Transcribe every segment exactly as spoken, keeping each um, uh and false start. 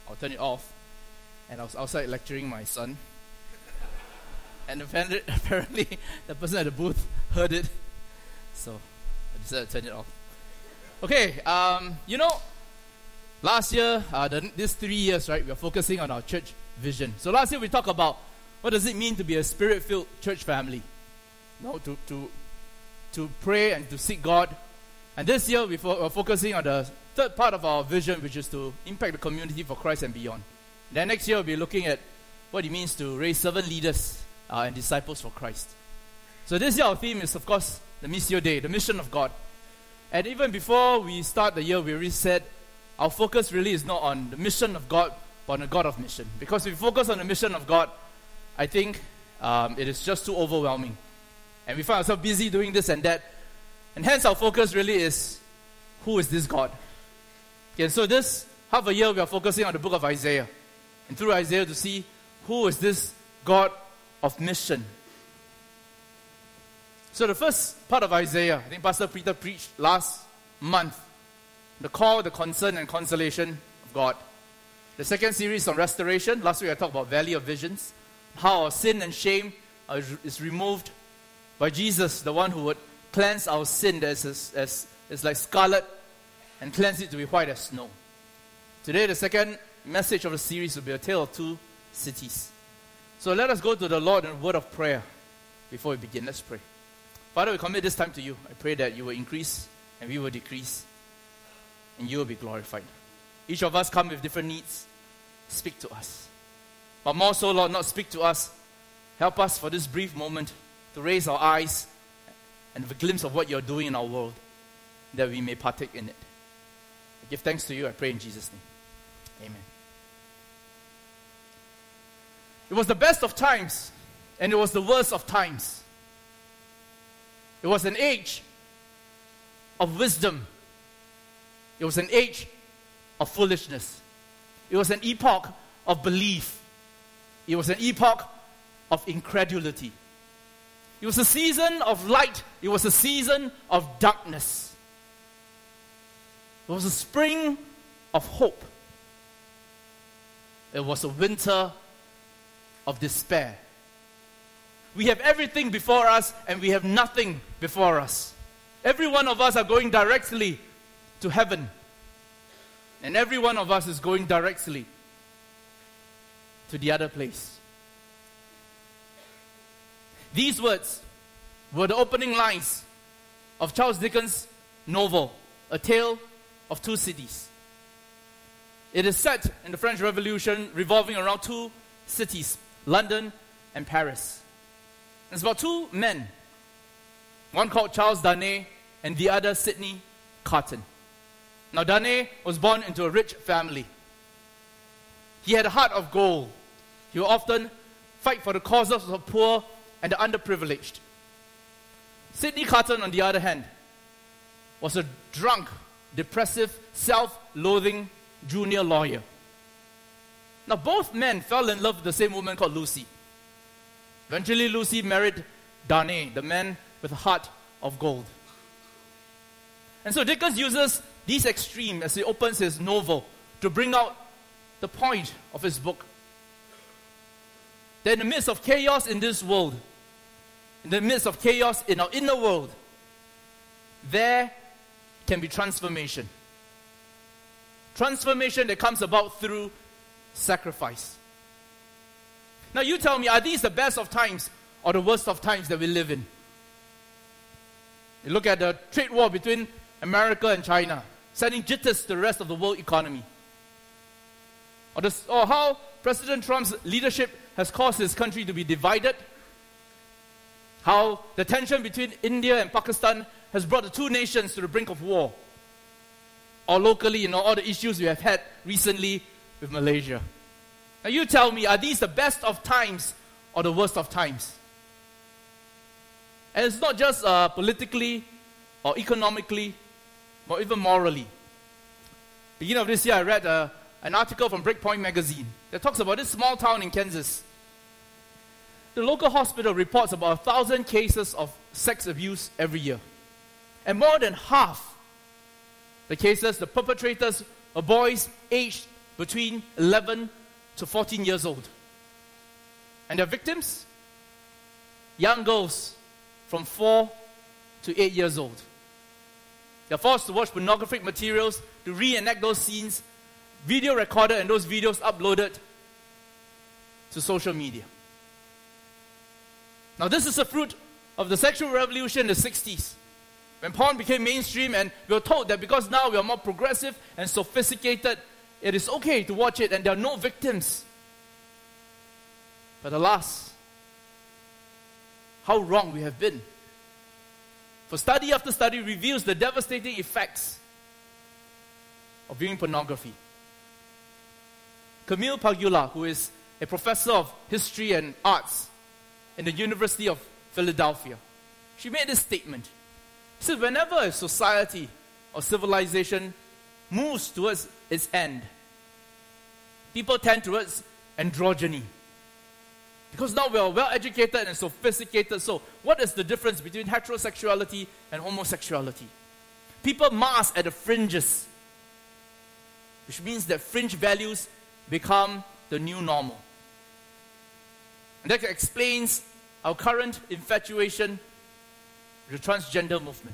I'll turn it off. And I was outside lecturing my son. And apparently, apparently the person at the booth heard it. So I decided to turn it off. Okay, um, you know, last year, uh, the, this three years, right, we are focusing on our church vision. So last year we talked about what does it mean to be a spirit-filled church family. No, to, to, to pray and to seek God. And this year we fo- we're focusing on the third part of our vision, which is to impact the community for Christ and beyond. Then next year we'll be looking at what it means to raise servant leaders uh, and disciples for Christ. So this year our theme is, of course, the Missio Dei, the mission of God. And even before we start the year, we already said our focus really is not on the mission of God, but on the God of mission. Because if we focus on the mission of God, I think um, it is just too overwhelming. And we find ourselves busy doing this and that. And hence our focus really is, who is this God? Okay, so this half a year we are focusing on the book of Isaiah. And through Isaiah to see who is this God of mission. So the first part of Isaiah, I think Pastor Peter preached last month. The call, the concern and consolation of God. The second series on restoration. Last week I talked about Valley of Visions. How our sin and shame are, is removed by Jesus, the one who would cleanse our sin that is, as, is like scarlet and cleanse it to be white as snow. Today the second message of the series will be a tale of two cities. So let us go to the Lord in a word of prayer before we begin. Let's pray. Father, we commit this time to you. I pray that you will increase and we will decrease and you will be glorified. Each of us come with different needs. Speak to us. But more so, Lord, not speak to us. Help us for this brief moment to raise our eyes and have a glimpse of what you're doing in our world, that we may partake in it. I give thanks to you. I pray in Jesus' name. Amen. It was the best of times, and it was the worst of times. It was an age of wisdom. It was an age of foolishness. It was an epoch of belief. It was an epoch of incredulity. It was a season of light. It was a season of darkness. It was a spring of hope. It was a winter of despair. We have everything before us and we have nothing before us. Every one of us are going directly to heaven. And every one of us is going directly to the other place. These words were the opening lines of Charles Dickens' novel, A Tale of Two Cities. It is set in the French Revolution, revolving around two cities, London and Paris. It's about two men, one called Charles Darnay and the other Sidney Carton. Now Darnay was born into a rich family. He had a heart of gold. He would often fight for the causes of the poor and the underprivileged. Sidney Carton, on the other hand, was a drunk, depressive, self-loathing junior lawyer. Now both men fell in love with the same woman called Lucy. Eventually Lucy married Darnay, the man with a heart of gold. And so Dickens uses these extremes as he opens his novel to bring out the point of his book. That in the midst of chaos in this world, in the midst of chaos in our inner world, there can be transformation. Transformation that comes about through sacrifice. Now you tell me, are these the best of times or the worst of times that we live in? You look at the trade war between America and China, sending jitters to the rest of the world economy. Or, this, or how President Trump's leadership has caused his country to be divided. How the tension between India and Pakistan has brought the two nations to the brink of war. Or locally, you know, all the issues we have had recently with Malaysia. Now you tell me, are these the best of times or the worst of times? And it's not just uh, politically or economically or even morally. Beginning of this year, I read uh, an article from Breakpoint magazine that talks about this small town in Kansas. The local hospital reports about a thousand cases of sex abuse every year. And more than half the cases, the perpetrators are boys aged between eleven to fourteen years old. And their victims? Young girls from four to eight years old. They're forced to watch pornographic materials, to reenact those scenes, video recorded and those videos uploaded to social media. Now this is a fruit of the sexual revolution in the sixties, when porn became mainstream and we were told that because now we are more progressive and sophisticated, it is okay to watch it and there are no victims. But alas, how wrong we have been. For study after study reveals the devastating effects of viewing pornography. Camille Pagula, who is a professor of history and arts in the University of Philadelphia, she made this statement. She said, whenever a society or civilization moves towards its end, people tend towards androgyny. Because now we are well educated and sophisticated, so what is the difference between heterosexuality and homosexuality? People mask at the fringes, which means that fringe values become the new normal. And that explains our current infatuation with the transgender movement.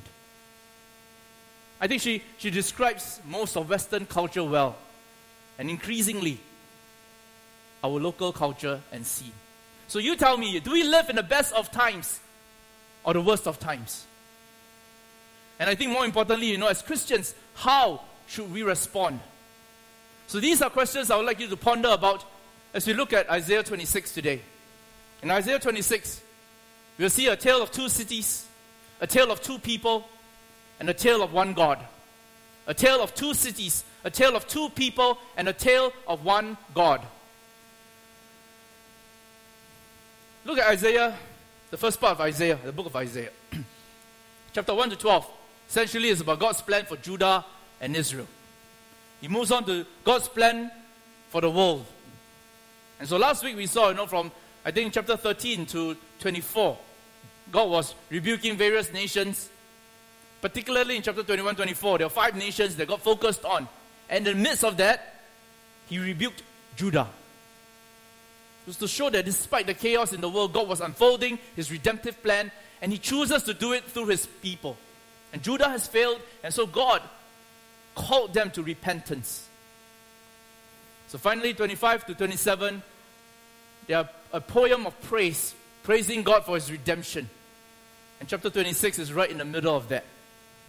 I think she, she describes most of Western culture well, and increasingly our local culture and scene. So you tell me, do we live in the best of times or the worst of times? And I think more importantly, you know, as Christians, how should we respond? So these are questions I would like you to ponder about as we look at Isaiah twenty-six today. In Isaiah twenty-six, we'll see a tale of two cities, a tale of two people, and a tale of one God. A tale of two cities, a tale of two people, and a tale of one God. Look at Isaiah, the first part of Isaiah, the book of Isaiah. Chapter one to twelve, essentially is about God's plan for Judah and Israel. He moves on to God's plan for the world. And so last week we saw, you know, from I think chapter thirteen to twenty-four, God was rebuking various nations. Particularly in chapter twenty-one, twenty-four, there are five nations that God focused on. And in the midst of that, He rebuked Judah. It was to show that despite the chaos in the world, God was unfolding His redemptive plan, and He chooses to do it through His people. And Judah has failed, and so God called them to repentance. So finally, twenty-five to twenty-seven, they are a poem of praise, praising God for His redemption. And chapter twenty-six is right in the middle of that.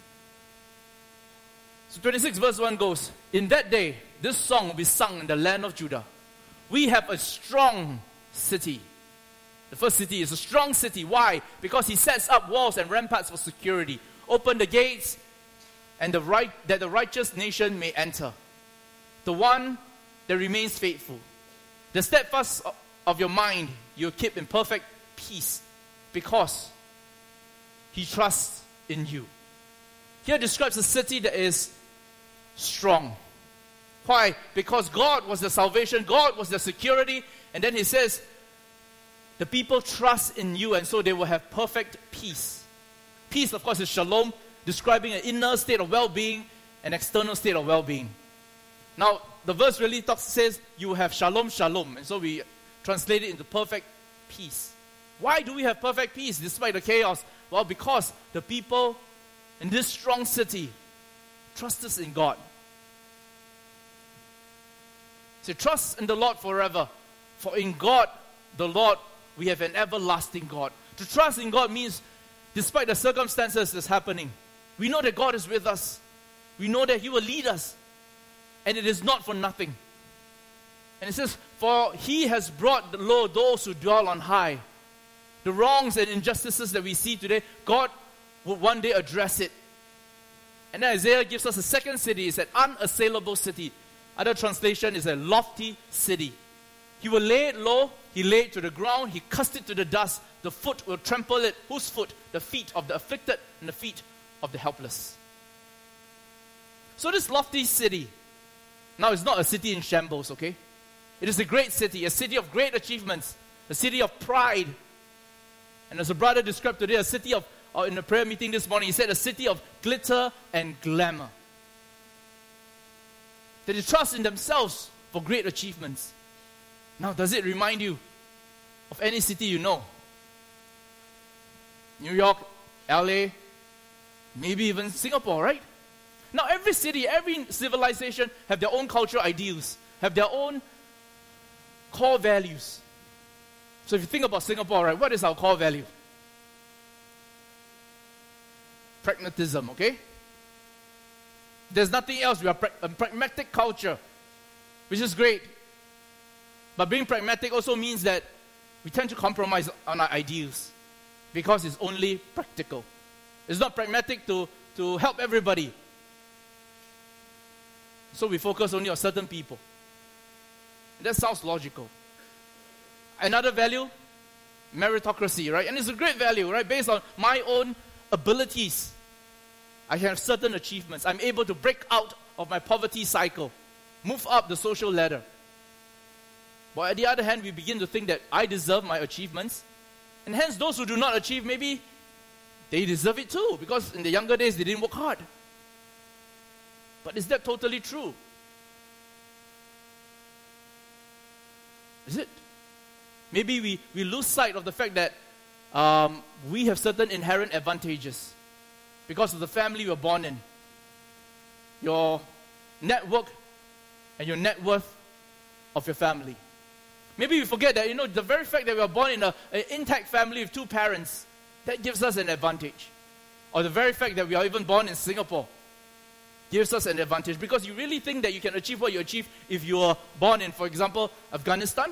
So twenty-six verse one goes, in that day, this song will be sung in the land of Judah. We have a strong city. The first city is a strong city. Why? Because He sets up walls and ramparts for security. Open the gates and the right that the righteous nation may enter. The one that remains faithful. The steadfast of your mind you keep in perfect peace because He trusts in you. Here describes a city that is strong. Why? Because God was the salvation, God was the security, and then He says, the people trust in you, and so they will have perfect peace. Peace, of course, is shalom, describing an inner state of well-being, an external state of well-being. Now, the verse really talks, says, you will have shalom, shalom, and so we translate it into perfect peace. Why do we have perfect peace despite the chaos? Well, because the people in this strong city trust us in God. So trust in the Lord forever. For in God, the Lord, we have an everlasting God. To trust in God means, despite the circumstances that's happening, we know that God is with us. We know that He will lead us. And it is not for nothing. And it says, for He has brought low those who dwell on high. The wrongs and injustices that we see today, God will one day address it. And then Isaiah gives us a second city. It's an unassailable city. Other translation is a lofty city. He will lay it low, He laid it to the ground, He cast it to the dust. The foot will trample it. Whose foot? The feet of the afflicted and the feet of the helpless. So this lofty city, now it's not a city in shambles, okay? It is a great city, a city of great achievements, a city of pride. And as a brother described today, a city of, or in the prayer meeting this morning, he said a city of glitter and glamour. That they trust in themselves for great achievements. Now, does it remind you of any city you know? New York, L A, maybe even Singapore, right? Now, every city, every civilization have their own cultural ideals, have their own core values. So if you think about Singapore, right, what is our core value? Pragmatism, okay? There's nothing else. We are pra- a pragmatic culture, which is great. But being pragmatic also means that we tend to compromise on our ideals because it's only practical. It's not pragmatic to, to help everybody. So we focus only on certain people. That sounds logical. Another value, meritocracy, right? And it's a great value, right? Based on my own abilities, I have certain achievements. I'm able to break out of my poverty cycle, move up the social ladder. But on the other hand, we begin to think that I deserve my achievements. And hence, those who do not achieve, maybe they deserve it too, because in the younger days, they didn't work hard. But is that totally true? Is it? Maybe we, we lose sight of the fact that um, we have certain inherent advantages because of the family we were born in, your network and your net worth of your family. Maybe we forget that, you know, the very fact that we are born in a, an intact family with two parents, that gives us an advantage. Or the very fact that we are even born in Singapore gives us an advantage, because you really think that you can achieve what you achieve if you are born in, for example, Afghanistan?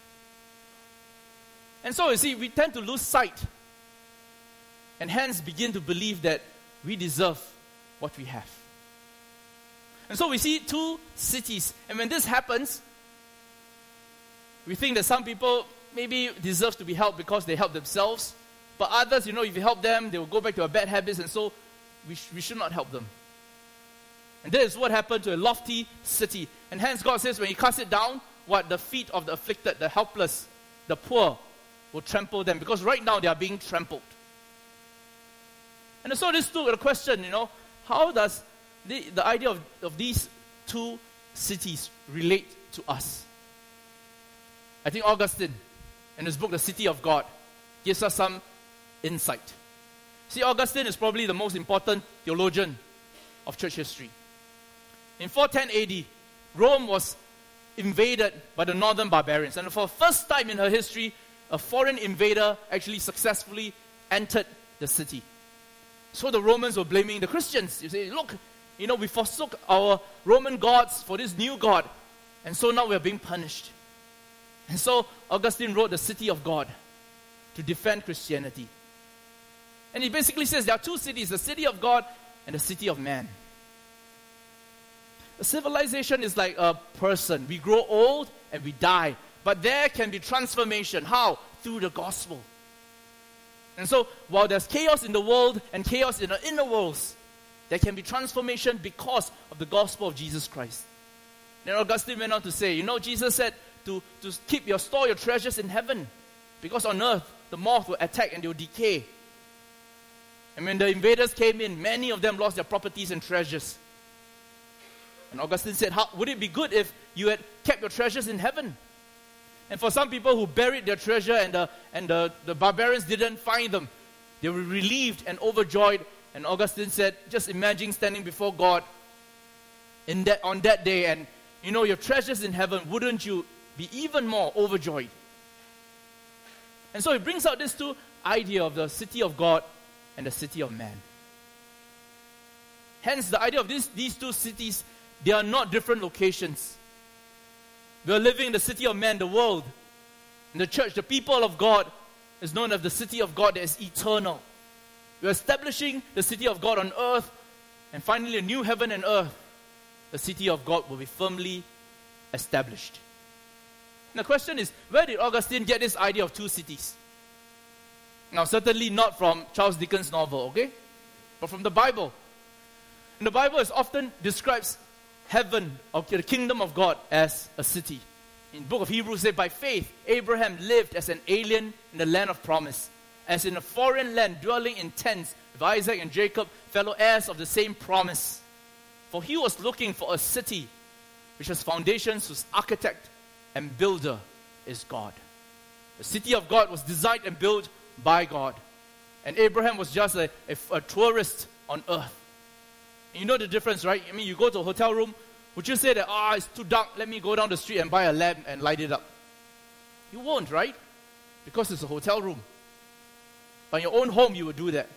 And so, you see, we tend to lose sight and hence begin to believe that we deserve what we have. And so we see two cities, and when this happens, we think that some people maybe deserve to be helped because they help themselves, but others, you know, if you help them, they will go back to their bad habits, and so we, sh- we should not help them. And that is what happened to a lofty city. And hence God says when He casts it down, what? The feet of the afflicted, the helpless, the poor will trample them, because right now they are being trampled. And so this took a question, you know, how does the, the idea of, of these two cities relate to us? I think Augustine, in his book, The City of God, gives us some insight. See, Augustine is probably the most important theologian of church history. In four ten A D, Rome was invaded by the northern barbarians. And for the first time in her history, a foreign invader actually successfully entered the city. So the Romans were blaming the Christians. You say, look, you know, we forsook our Roman gods for this new god. And so now we are being punished. And so Augustine wrote The City of God to defend Christianity. And he basically says there are two cities, the city of God and the city of man. A civilization is like a person. We grow old and we die. But there can be transformation. How? Through the gospel. And so, while there's chaos in the world and chaos in the inner worlds, there can be transformation because of the gospel of Jesus Christ. Then Augustine went on to say, you know, Jesus said to, to keep your store, your treasures in heaven, because on earth, the moth will attack and they will decay. And when the invaders came in, many of them lost their properties and treasures. And Augustine said, how, would it be good if you had kept your treasures in heaven? And for some people who buried their treasure and, the, and the, the barbarians didn't find them, they were relieved and overjoyed. And Augustine said, just imagine standing before God in that, on that day, and you know, your treasures in heaven, wouldn't you be even more overjoyed? And so it brings out this two idea of the city of God and the city of man. Hence, the idea of this, these two cities, they are not different locations. We are living in the city of man, the world. In the church, the people of God is known as the city of God that is eternal. We are establishing the city of God on earth, and finally a new heaven and earth. The city of God will be firmly established. And the question is, where did Augustine get this idea of two cities? Now, certainly not from Charles Dickens' novel, okay? But from the Bible. And the Bible is often describes heaven, or the kingdom of God, as a city. In the book of Hebrews, it says, by faith, Abraham lived as an alien in the land of promise, as in a foreign land, dwelling in tents with Isaac and Jacob, fellow heirs of the same promise. For he was looking for a city which has foundations, whose architect and builder is God. The city of God was designed and built by God. And Abraham was just a, a, a tourist on earth. And you know the difference, right? I mean, you go to a hotel room, would you say that, ah, oh, it's too dark, let me go down the street and buy a lamp and light it up? You won't, right? Because it's a hotel room. But in your own home, you would do that.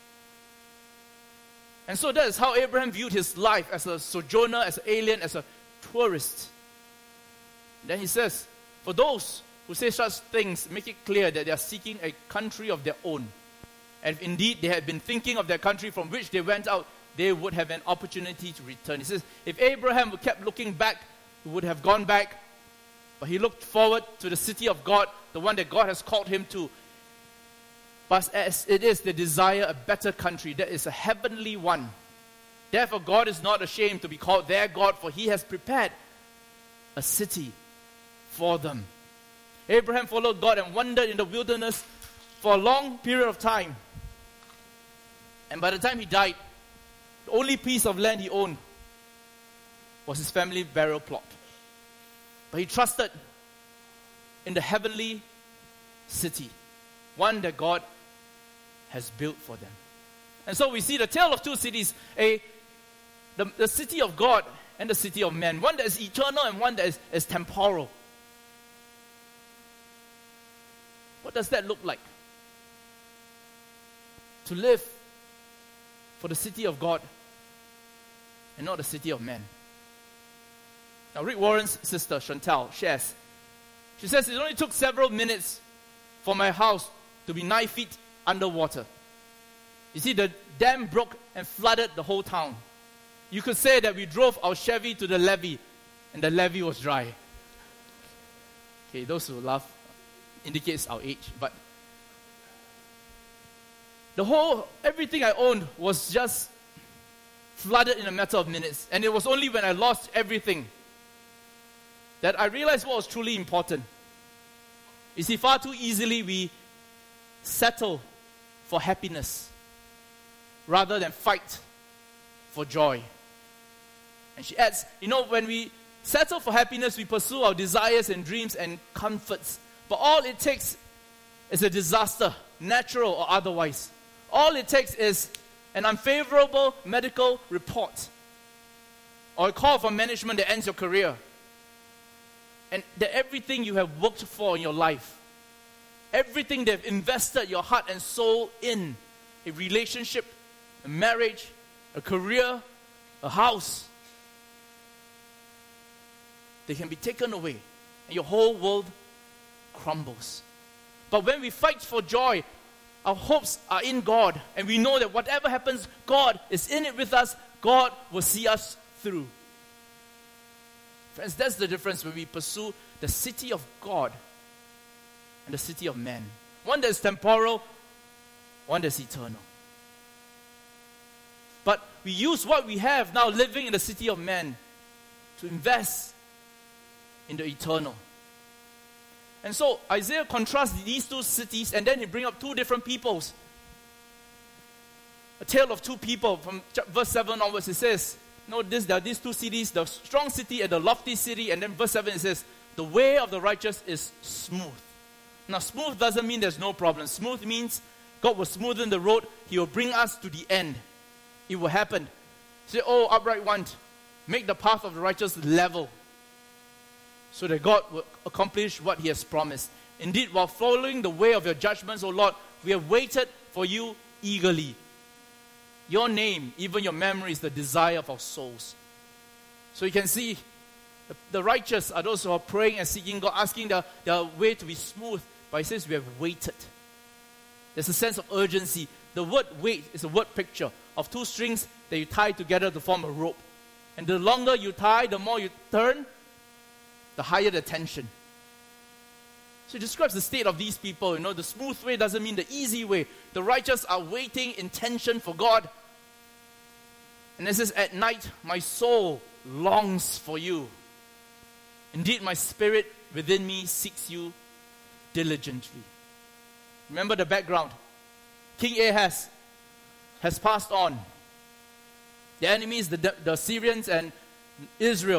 And so that is how Abraham viewed his life, as a sojourner, as an alien, as a tourist. Then he says, for those who say such things, make it clear that they are seeking a country of their own. And if indeed they had been thinking of their country from which they went out, they would have an opportunity to return. He says, if Abraham kept looking back, he would have gone back. But he looked forward to the city of God, the one that God has called him to. But as it is, they desire a better country, that is a heavenly one. Therefore, God is not ashamed to be called their God, for he has prepared a city for them. Abraham followed God and wandered in the wilderness for a long period of time. And by the time he died, the only piece of land he owned was his family burial plot. But he trusted in the heavenly city, one that God has built for them. And so we see the tale of two cities, a the, the city of God and the city of man. One that is eternal and one that is, is temporal. What does that look like? To live for the city of God and not the city of man. Now, Rick Warren's sister, Chantal, shares. She says, it only took several minutes for my house to be nine feet underwater. You see, the dam broke and flooded the whole town. You could say that we drove our Chevy to the levee and the levee was dry. Okay, those who laugh indicates our age, but the whole, everything I owned was just flooded in a matter of minutes. And it was only when I lost everything that I realized what was truly important. You see, far too easily we settle for happiness rather than fight for joy. And she adds, you know, when we settle for happiness, we pursue our desires and dreams and comforts. But all it takes is a disaster, natural or otherwise. All it takes is an unfavorable medical report or a call from management that ends your career. And that everything you have worked for in your life, everything they've invested your heart and soul in, a relationship, a marriage, a career, a house, they can be taken away and your whole world crumbles. But when we fight for joy, our hopes are in God, and we know that whatever happens, God is in it with us. God will see us through. Friends, that's the difference when we pursue the city of God and the city of man. One that is temporal, one that's eternal. But we use what we have now living in the city of man to invest in the eternal. And so Isaiah contrasts these two cities, and then he brings up two different peoples. A tale of two people. From verse seven onwards, it says, no, this, there are these two cities, the strong city and the lofty city. And then verse seven, it says, the way of the righteous is smooth. Now, smooth doesn't mean there's no problem. Smooth means God will smoothen the road. He will bring us to the end. It will happen. Say, oh, upright one, make the path of the righteous level, so that God will accomplish what He has promised. Indeed, while following the way of your judgments, O Lord, we have waited for you eagerly. Your name, even your memory, is the desire of our souls. So you can see, the, the righteous are those who are praying and seeking God, asking the, the way to be smooth. But He says we have waited. There's a sense of urgency. The word wait is a word picture of two strings that you tie together to form a rope. And the longer you tie, the more you turn, the higher the tension. So it describes the state of these people. You know, the smooth way doesn't mean the easy way. The righteous are waiting in tension for God. And it says, at night my soul longs for you. Indeed, my spirit within me seeks you diligently. Remember the background. King Ahaz has passed on. The enemies, the, the Syrians and Israel,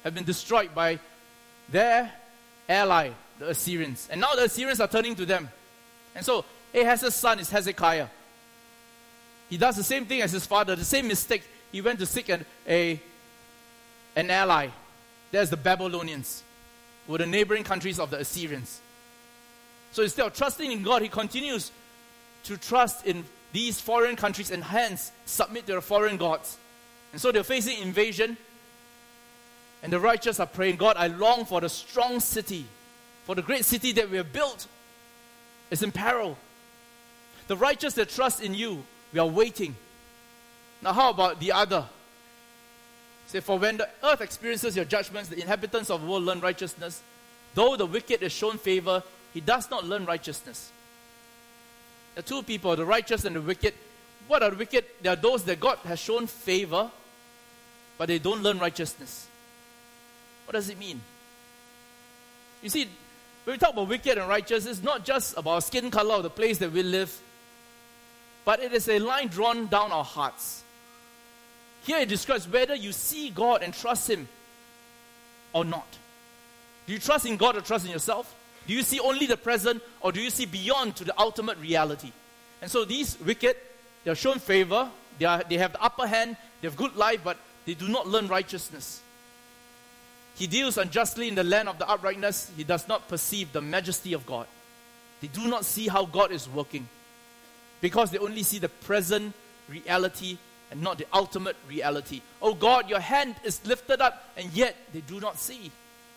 have been destroyed by their ally, the Assyrians. And now the Assyrians are turning to them. And so Ahaz's son is Hezekiah. He does the same thing as his father, the same mistake. He went to seek an, a, an ally. There's the Babylonians, who were the neighboring countries of the Assyrians. So instead of trusting in God, he continues to trust in these foreign countries and hence submit to the foreign gods. And so they're facing invasion. And the righteous are praying, God, I long for the strong city, for the great city that we have built is in peril. The righteous that trust in you, we are waiting. Now how about the other? Say, for when the earth experiences your judgments, the inhabitants of the world learn righteousness. Though the wicked is shown favor, he does not learn righteousness. The two people, the righteous and the wicked. What are the wicked? They are those that God has shown favor, but they don't learn righteousness. What does it mean? You see, when we talk about wicked and righteous, it's not just about skin color or the place that we live, but it is a line drawn down our hearts. Here it describes whether you see God and trust Him or not. Do you trust in God or trust in yourself? Do you see only the present or do you see beyond to the ultimate reality? And so these wicked, they are shown favor, they, are, they have the upper hand, they have good life, but they do not learn righteousness. He deals unjustly in the land of the uprightness. He does not perceive the majesty of God. They do not see how God is working because they only see the present reality and not the ultimate reality. Oh God, your hand is lifted up, and yet they do not see.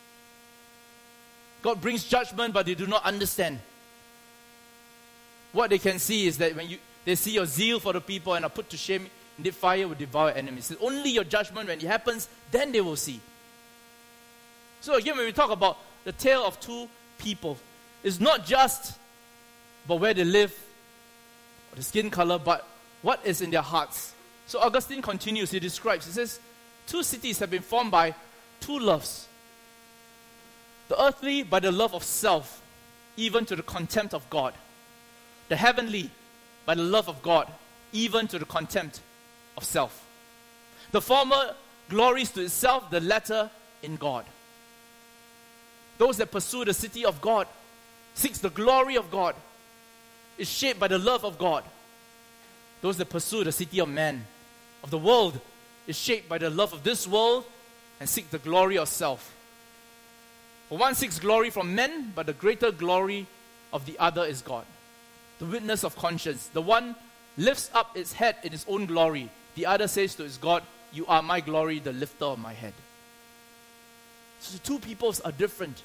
God brings judgment, but they do not understand. What they can see is that when you they see your zeal for the people and are put to shame, indeed fire will devour enemies. It's only your judgment, when it happens, then they will see. So again, when we talk about the tale of two people, it's not just about where they live, or the skin color, but what is in their hearts. So Augustine continues, he describes, he says, two cities have been formed by two loves. The earthly by the love of self, even to the contempt of God. The heavenly by the love of God, even to the contempt of self. The former glories to itself, the latter in God. Those that pursue the city of God, seeks the glory of God, is shaped by the love of God. Those that pursue the city of man, of the world, is shaped by the love of this world and seek the glory of self. For one seeks glory from men, but the greater glory of the other is God. The witness of conscience. The one lifts up its head in its own glory. The other says to its God, you are my glory, the lifter of my head. So the two peoples are different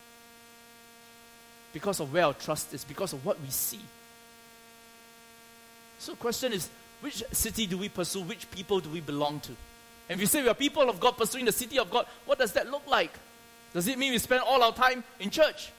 because of where our trust is, because of what we see. So the question is, which city do we pursue? Which people do we belong to? And if you say we are people of God pursuing the city of God, what does that look like? Does it mean we spend all our time in church?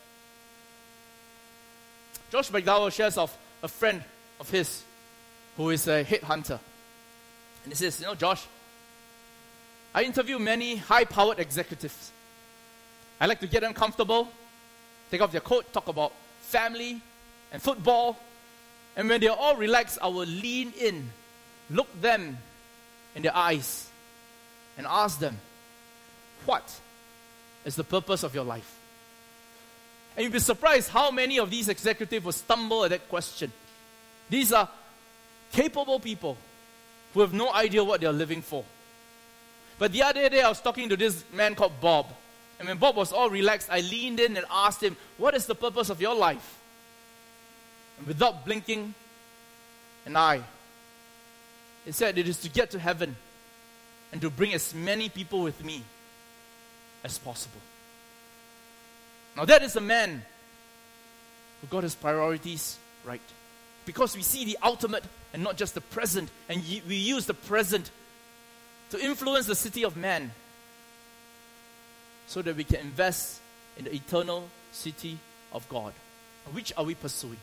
Josh McDowell shares of a friend of his who is a headhunter. And he says, you know, Josh, I interview many high-powered executives. I like to get them comfortable, take off their coat, talk about family and football. And when they're all relaxed, I will lean in, look them in their eyes, and ask them, what is the purpose of your life? And you'll be surprised how many of these executives will stumble at that question. These are capable people who have no idea what they're living for. But the other day I was talking to this man called Bob. And when Bob was all relaxed, I leaned in and asked him, what is the purpose of your life? And without blinking an eye, he said, it is to get to heaven and to bring as many people with me as possible. Now that is a man who got his priorities right. Because we see the ultimate and not just the present. And we use the present to influence the city of man so that we can invest in the eternal city of God. Which are we pursuing?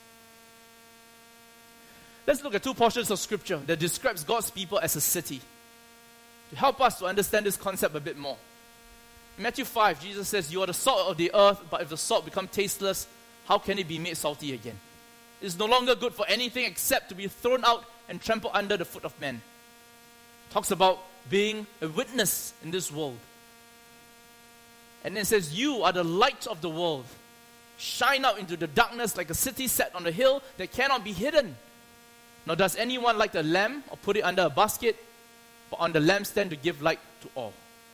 Let's look at two portions of Scripture that describes God's people as a city to help us to understand this concept a bit more. In Matthew five, Jesus says, you are the salt of the earth, but if the salt become tasteless, how can it be made salty again? It is no longer good for anything except to be thrown out and trampled under the foot of men. Talks about being a witness in this world. And then it says, you are the light of the world. Shine out into the darkness like a city set on a hill that cannot be hidden. Nor does anyone light a lamp or put it under a basket, but on the lampstand to give light to all.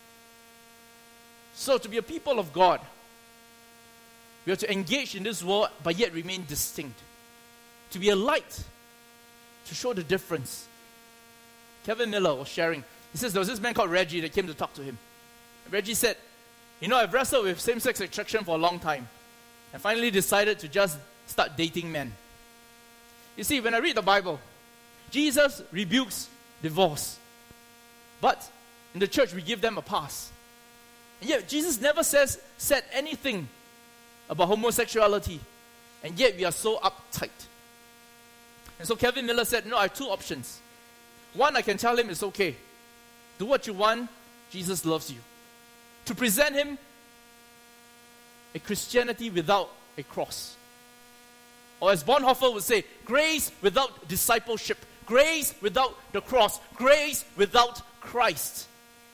So to be a people of God, we have to engage in this world, but yet remain distinct. To be a light, to show the difference. Kevin Miller was sharing. He says there was this man called Reggie that came to talk to him. Reggie said, you know, I've wrestled with same-sex attraction for a long time. And finally decided to just start dating men. You see, when I read the Bible, Jesus rebukes divorce. But in the church, we give them a pass. And yet, Jesus never says, said anything about homosexuality. And yet, we are so uptight. And so Kevin Miller said, no, I have two options. One, I can tell him it's okay. Do what you want. Jesus loves you. To present him a Christianity without a cross. Or as Bonhoeffer would say, grace without discipleship. Grace without the cross. Grace without Christ.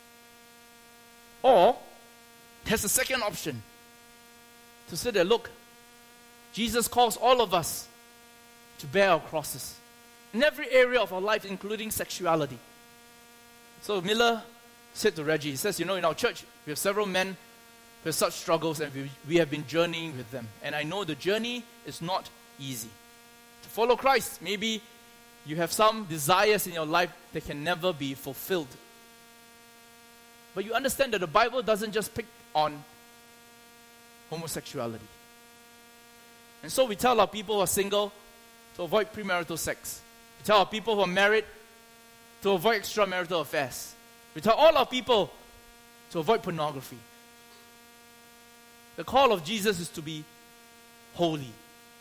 Or, there's a second option. To say that, look, Jesus calls all of us to bear our crosses. In every area of our life, including sexuality. So Miller said to Reggie, he says, you know, in our church, we have several men with such struggles, and we, we have been journeying with them. And I know the journey is not easy. To follow Christ, maybe you have some desires in your life that can never be fulfilled. But you understand that the Bible doesn't just pick on homosexuality. And so we tell our people who are single to avoid premarital sex. We tell our people who are married to avoid extramarital affairs. We tell all our people to avoid pornography. The call of Jesus is to be holy.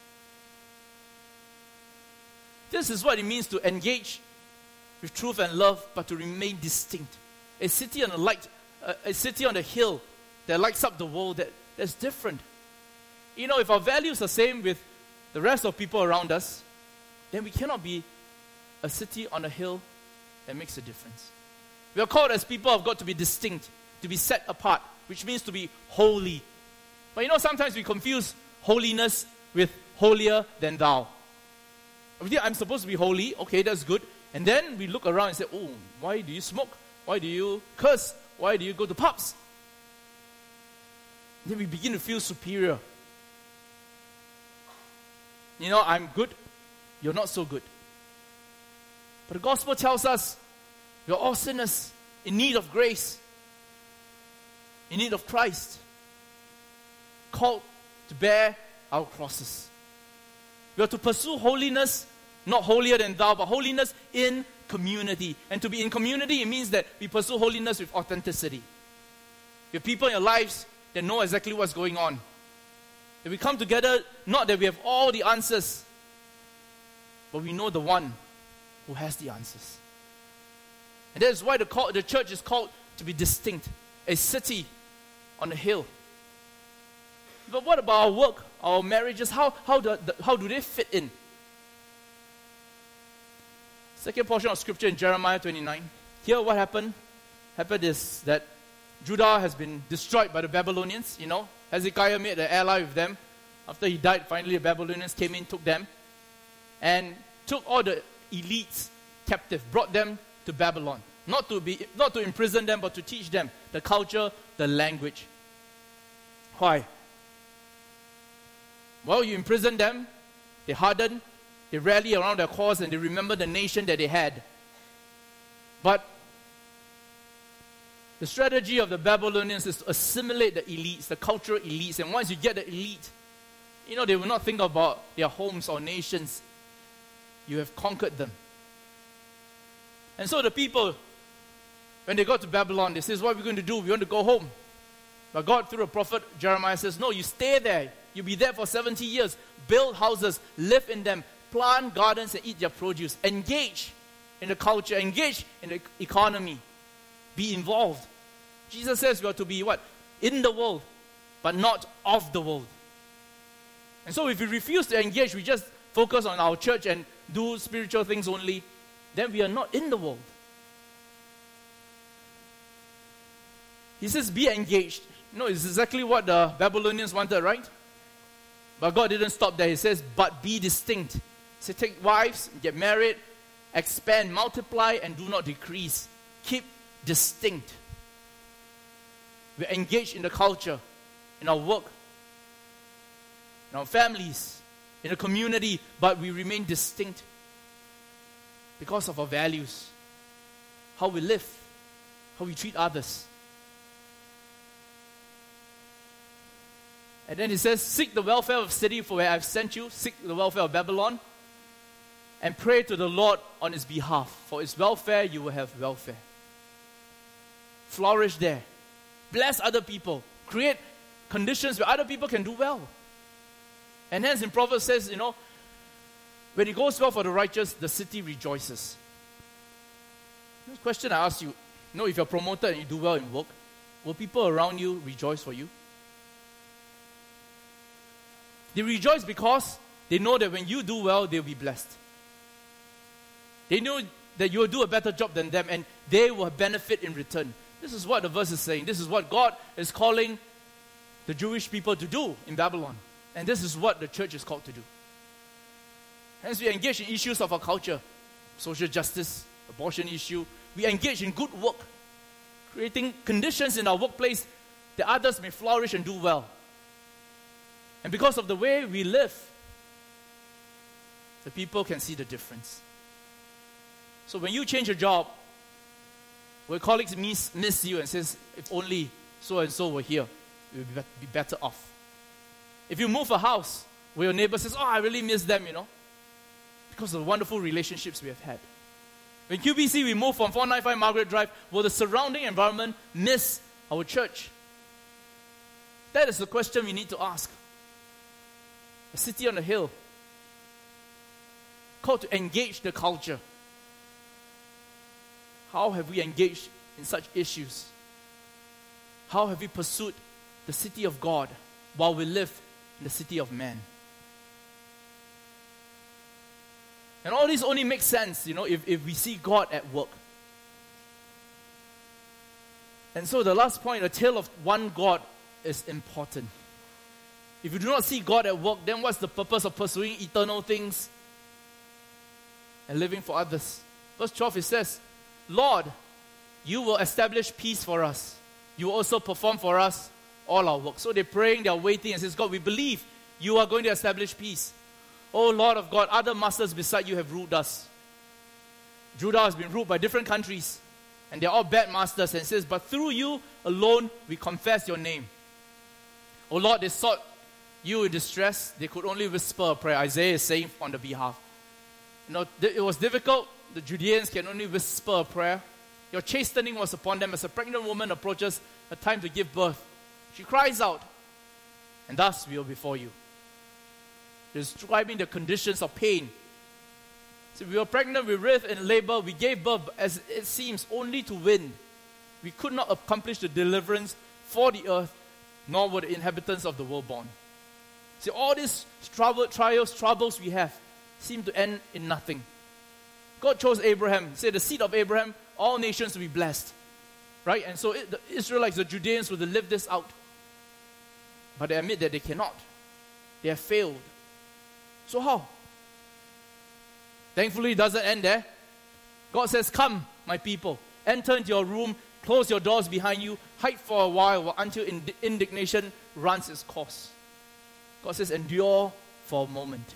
This is what it means to engage with truth and love, but to remain distinct. A city on a light, a, a city on a hill that lights up the world, that, that's different. You know, if our values are the same with the rest of people around us, then we cannot be a city on a hill that makes a difference. We are called as people of God to be distinct, to be set apart, which means to be holy. But you know, sometimes we confuse holiness with holier than thou. I'm supposed to be holy, okay, that's good. And then we look around and say, oh, why do you smoke? Why do you curse? Why do you go to pubs? Then we begin to feel superior. You know, I'm good, you're not so good. But the gospel tells us we're all sinners in need of grace, in need of Christ, called to bear our crosses. We are to pursue holiness, not holier than thou, but holiness in community. And to be in community, it means that we pursue holiness with authenticity. We have people in our lives that know exactly what's going on. That we come together, not that we have all the answers, but we know the one who has the answers. And that is why the, call, the church is called to be distinct, a city on a hill. But what about our work, our marriages? How, how, do, how do they fit in? Second portion of scripture in Jeremiah twenty-nine. Here what happened? Happened is that Judah has been destroyed by the Babylonians, you know. Hezekiah made an ally with them. After he died, finally the Babylonians came in, took them, and took all the elites captive, brought them to Babylon. Not to be, not to imprison them, but to teach them the culture, the language. Why? Well, you imprison them, they harden, they rally around their cause, and they remember the nation that they had. But the strategy of the Babylonians is to assimilate the elites, the cultural elites. And once you get the elite, you know, they will not think about their homes or nations. You have conquered them. And so the people, when they got to Babylon, they says, what are we going to do? We want to go home. But God, through the prophet Jeremiah, says, no, you stay there. You'll be there for seventy years. Build houses, live in them, plant gardens and eat their produce. Engage in the culture, engage in the economy. Be involved. Jesus says we are to be what? In the world, but not of the world. And so if we refuse to engage, we just focus on our church and do spiritual things only, then we are not in the world. He says be engaged. No, it's exactly what the Babylonians wanted, right? But God didn't stop there. He says, but be distinct. So take wives, get married, expand, multiply, and do not decrease. Keep distinct. We're engaged in the culture, in our work, in our families, in the community, but we remain distinct because of our values, how we live, how we treat others. And then he says, seek the welfare of the city for where I've sent you. Seek the welfare of Babylon. And pray to the Lord on its behalf. For its welfare, you will have welfare. Flourish there. Bless other people. Create conditions where other people can do well. And hence in Proverbs says, you know, when it goes well for the righteous, the city rejoices. This question I ask you, you know, if you're promoted and you do well in work, will people around you rejoice for you? They rejoice because they know that when you do well, they'll be blessed. They know that you will do a better job than them and they will benefit in return. This is what the verse is saying. This is what God is calling the Jewish people to do in Babylon. And this is what the church is called to do. Hence we engage in issues of our culture, social justice, abortion issue. We engage in good work, creating conditions in our workplace that others may flourish and do well. And because of the way we live, the people can see the difference. So when you change your job, where colleagues miss, miss you and says, if only so-and-so were here, we would be better off. If you move a house where your neighbor says, oh, I really miss them, you know, because of the wonderful relationships we have had. When Q B C, we moved from four ninety-five Margaret Drive, will the surrounding environment miss our church? That is the question we need to ask. A city on a hill, called to engage the culture. How have we engaged in such issues? How have we pursued the city of God while we live in the city of man? And all this only makes sense, you know, if, if we see God at work. And so the last point, a tale of one God is important. If you do not see God at work, then what's the purpose of pursuing eternal things and living for others? Verse twelve, it says, Lord, you will establish peace for us. You will also perform for us all our work. So they're praying, they're waiting, and says, God, we believe you are going to establish peace. Oh Lord of God, other masters beside you have ruled us. Judah has been ruled by different countries, and they're all bad masters, and says, but through you alone we confess your name. Oh Lord, they sought you in distress. They could only whisper a prayer. Isaiah is saying on the behalf. You know, it was difficult. The Judeans can only whisper a prayer. Your chastening was upon them as a pregnant woman approaches a time to give birth. She cries out, and thus we are before you. Describing the conditions of pain. So we were pregnant, we writhed in labor, we gave birth, as it seems, only to win. We could not accomplish the deliverance for the earth, nor were the inhabitants of the world born. See, all these trouble, trials, troubles we have seem to end in nothing. God chose Abraham, said the seed of Abraham, all nations will be blessed. Right? And so it, the Israelites, the Judeans, will live this out. But they admit that they cannot. They have failed. So how? Thankfully, it doesn't end there. God says, come, my people, enter into your room, close your doors behind you, hide for a while until ind- indignation runs its course. God says, endure for a moment.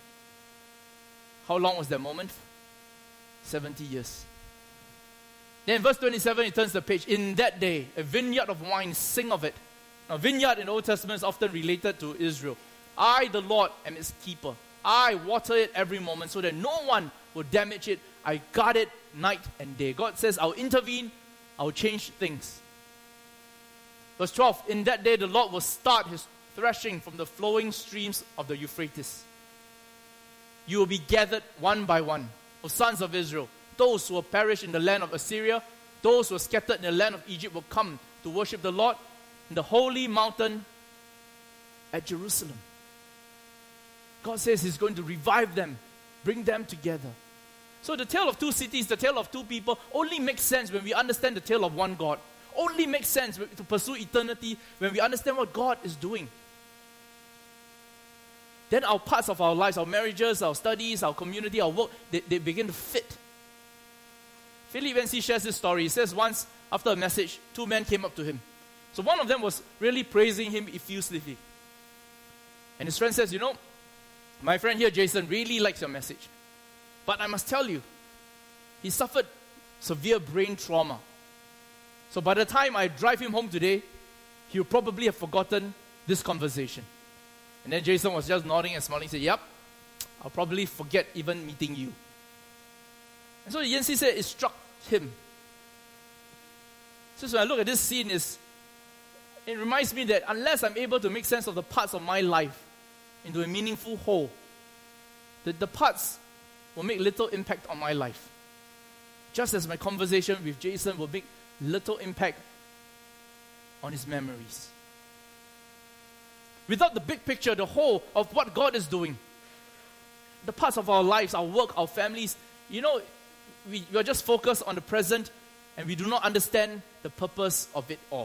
How long was that moment? seventy years. Then in verse twenty-seven, he turns the page. In that day, a vineyard of wine, sing of it. Now, vineyard in the Old Testament is often related to Israel. I, the Lord, am its keeper. I water it every moment so that no one will damage it. I guard it night and day. God says, I'll intervene. I'll change things. Verse twelve, in that day the Lord will start his threshing from the flowing streams of the Euphrates. You will be gathered one by one, O sons of Israel. Those who will perish in the land of Assyria, those who are scattered in the land of Egypt will come to worship the Lord in the holy mountain at Jerusalem. God says he's going to revive them, bring them together. So the tale of two cities, the tale of two people, only makes sense when we understand the tale of one God. only makes sense to pursue eternity when we understand what God is doing. Then our parts of our lives, our marriages, our studies, our community, our work, they, they begin to fit. Philip Yancey shares this story. He says once after a message, two men came up to him. So one of them was really praising him effusively. And his friend says, you know, my friend here, Jason, really likes your message. But I must tell you, he suffered severe brain trauma. So by the time I drive him home today, he'll probably have forgotten this conversation. And then Jason was just nodding and smiling. He said, yep, I'll probably forget even meeting you. And so Yancey said it struck him. So when I look at this scene, is it reminds me that unless I'm able to make sense of the parts of my life into a meaningful whole, the, the parts will make little impact on my life. Just as my conversation with Jason will make little impact on his memories. Without the big picture, the whole of what God is doing, the parts of our lives, our work, our families, you know, we, we are just focused on the present and we do not understand the purpose of it all.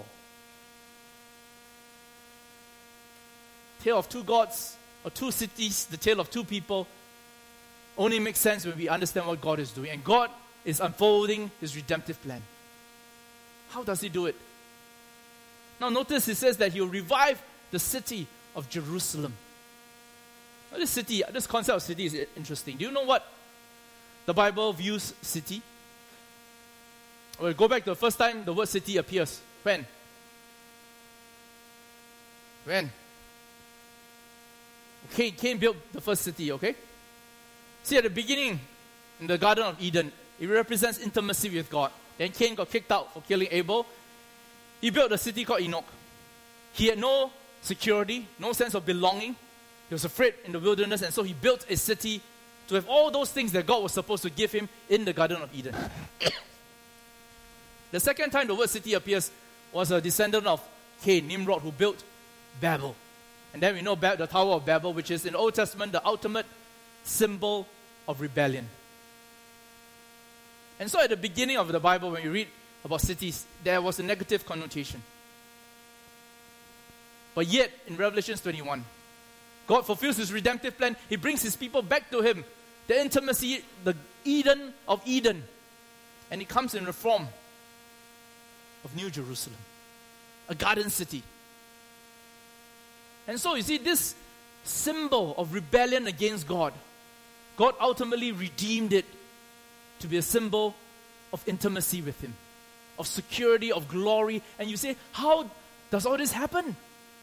Tale of two gods or two cities, the tale of two people, only makes sense when we understand what God is doing. And God is unfolding His redemptive plan. How does He do it? Now notice He says that He will revive the city of Jerusalem. Now this city, this concept of city is interesting. Do you know what the Bible views city? We'll go back to the first time the word city appears. When? When? Cain, Cain built the first city, okay? See, at the beginning, in the Garden of Eden, it represents intimacy with God. Then Cain got kicked out for killing Abel. He built a city called Enoch. He had no security, no sense of belonging. He was afraid in the wilderness, and so he built a city to have all those things that God was supposed to give him in the Garden of Eden. The second time the word city appears was a descendant of Cain, Nimrod, who built Babel. And then we know ba- the Tower of Babel, which is in the Old Testament the ultimate symbol of rebellion. And so at the beginning of the Bible, when you read about cities, there was a negative connotation. But yet, in Revelation twenty-one, God fulfills His redemptive plan. He brings His people back to Him. The intimacy, the Eden of Eden. And it comes in the form of New Jerusalem, a garden city. And so you see, this symbol of rebellion against God, God ultimately redeemed it to be a symbol of intimacy with Him, of security, of glory. And you say, how does all this happen?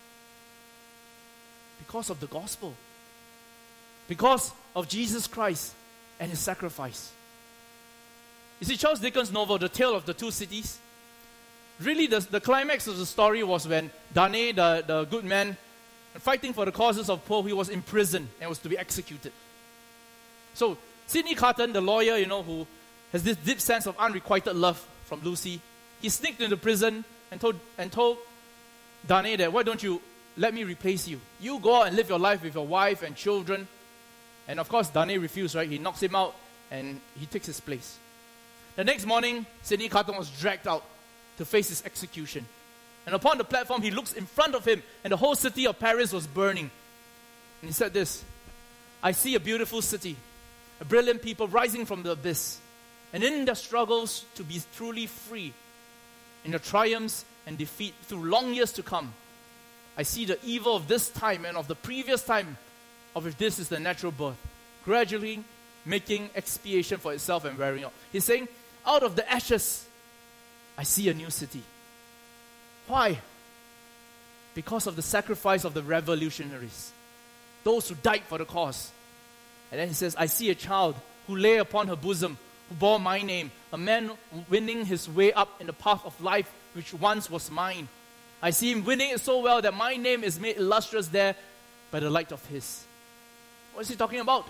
Because of the gospel. Because of Jesus Christ and His sacrifice. You see, Charles Dickens' novel, The Tale of the Two Cities, really the, the climax of the story was when Dane, the, the good man, fighting for the causes of poor, he was imprisoned and was to be executed. So, Sidney Carton, the lawyer, you know, who has this deep sense of unrequited love from Lucy, he sneaked into prison and told and told Dane that, why don't you let me replace you? You go out and live your life with your wife and children. And of course, Dane refused, right? He knocks him out and he takes his place. The next morning, Sidney Carton was dragged out to face his execution. And upon the platform, he looks in front of him, and the whole city of Paris was burning. And he said this, I see a beautiful city, a brilliant people rising from the abyss, and in their struggles to be truly free, in their triumphs and defeat through long years to come, I see the evil of this time and of the previous time, of which this is the natural birth, gradually making expiation for itself and wearing out. He's saying, out of the ashes, I see a new city. Why? Because of the sacrifice of the revolutionaries, those who died for the cause. And then he says, I see a child who lay upon her bosom, who bore my name, a man winning his way up in the path of life which once was mine. I see him winning it so well that my name is made illustrious there by the light of his. What is he talking about?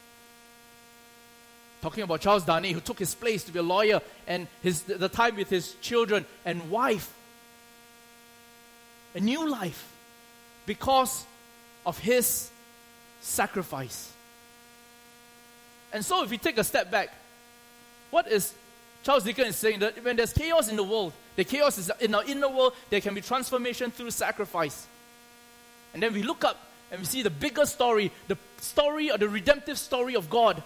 Talking about Charles Dane, who took his place to be a lawyer, and his the time with his children and wife. A new life because of his sacrifice. And so if we take a step back, what is Charles Dickens is saying that when there's chaos in the world, the chaos is in our inner world, there can be transformation through sacrifice. And then we look up and we see the bigger story, the story or the redemptive story of God.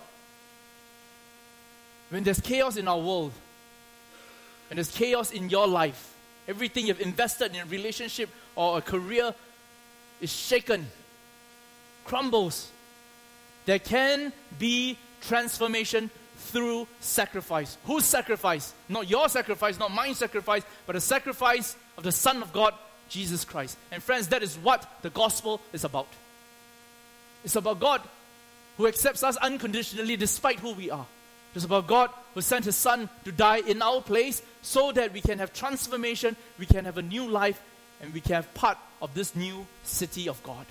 When there's chaos in our world, when there's chaos in your life, everything you've invested in a relationship or a career is shaken, crumbles, there can be transformation through sacrifice. Whose sacrifice? Not your sacrifice, not my sacrifice, but the sacrifice of the Son of God, Jesus Christ. And friends, that is what the gospel is about. It's about God who accepts us unconditionally despite who we are. It's about God who sent His Son to die in our place so that we can have transformation, we can have a new life, and we can have part of this new city of God.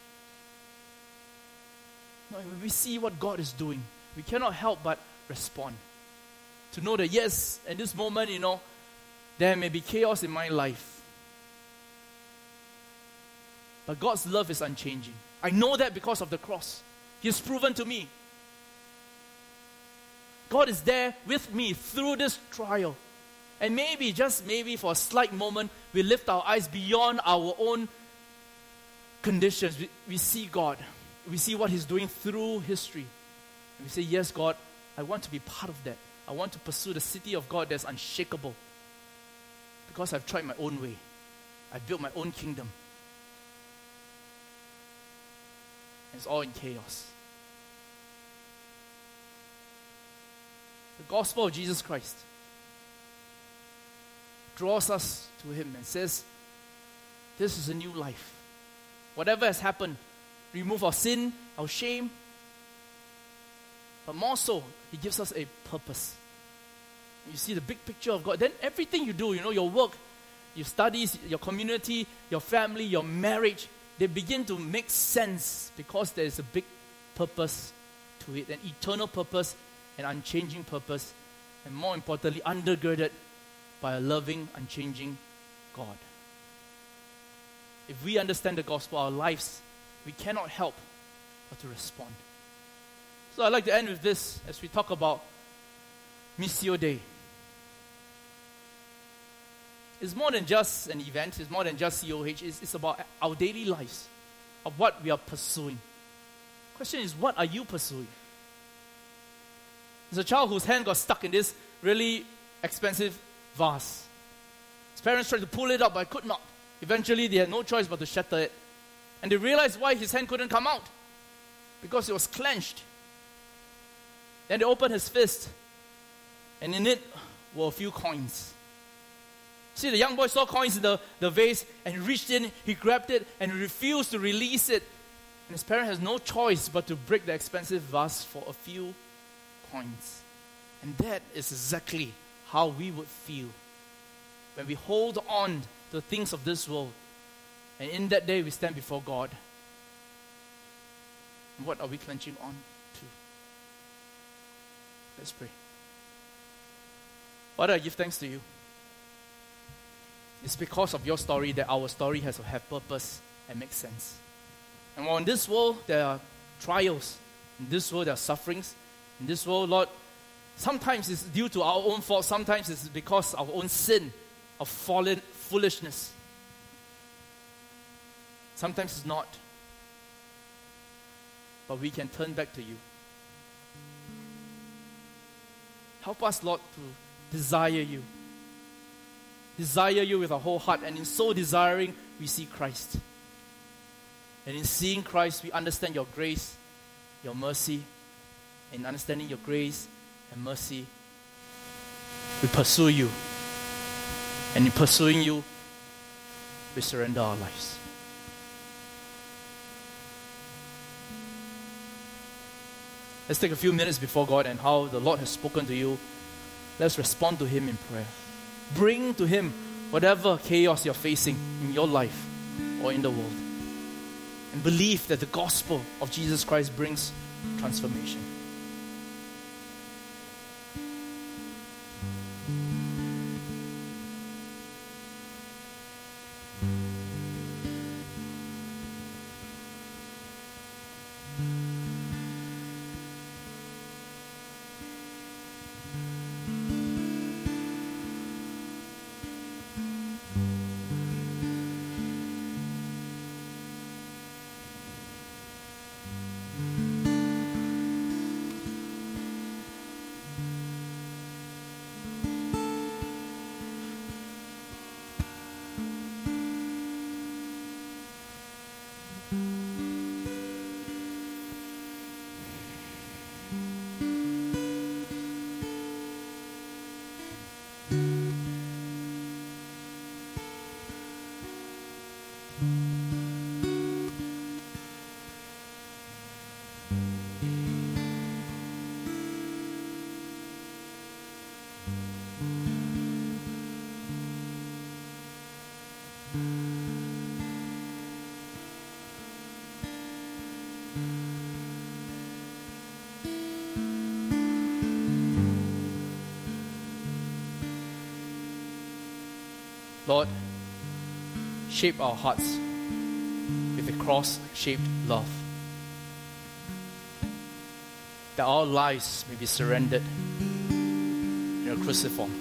Now, when we see what God is doing, we cannot help but respond. To know that yes, in this moment, you know, there may be chaos in my life. But God's love is unchanging. I know that because of the cross. He has proven to me. God is there with me through this trial. And maybe, just maybe for a slight moment, we lift our eyes beyond our own conditions. We, we see God. We see what He's doing through history. And we say, yes, God, I want to be part of that. I want to pursue the city of God that's unshakable. Because I've tried my own way. I've built my own kingdom. And it's all in chaos. The gospel of Jesus Christ draws us to Him and says, this is a new life. Whatever has happened, remove our sin, our shame. But more so, He gives us a purpose. You see the big picture of God. Then everything you do, you know, your work, your studies, your community, your family, your marriage, they begin to make sense because there is a big purpose to it, an eternal purpose, an unchanging purpose, and more importantly, undergirded by a loving, unchanging God. If we understand the gospel, our lives, we cannot help but to respond. So I'd like to end with this as we talk about Missio Dei. It's more than just an event, it's more than just C O H, it's, it's about our daily lives, of what we are pursuing. The question is, what are you pursuing? There's a child whose hand got stuck in this really expensive vase. His parents tried to pull it out, but could not. Eventually, they had no choice but to shatter it. And they realized why his hand couldn't come out. Because it was clenched. Then they opened his fist, and in it were a few coins. See, the young boy saw coins in the, the vase, and he reached in, he grabbed it, and he refused to release it. And his parent has no choice but to break the expensive vase for a few coins. And that is exactly how we would feel when we hold on to the things of this world. And in that day, we stand before God. And what are we clenching on to? Let's pray. Father, I give thanks to you. It's because of your story that our story has to have purpose and make sense. And while in this world there are trials, in this world there are sufferings, in this world, Lord, sometimes it's due to our own fault, sometimes it's because of our own sin, of fallen foolishness. Sometimes it's not. But we can turn back to you. Help us, Lord, to desire you. Desire you with our whole heart, and in so desiring, we see Christ. And in seeing Christ, we understand your grace, your mercy. In understanding your grace and mercy, we pursue you. And in pursuing you, we surrender our lives. Let's take a few minutes before God and how the Lord has spoken to you. Let's respond to Him in prayer. Bring to Him whatever chaos you're facing in your life or in the world. And believe that the gospel of Jesus Christ brings transformation. Lord, shape our hearts with a cross-shaped love, that our lives may be surrendered in a cruciform.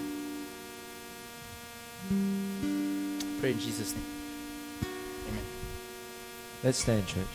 Pray in Jesus' name. Amen. Let's stand, church.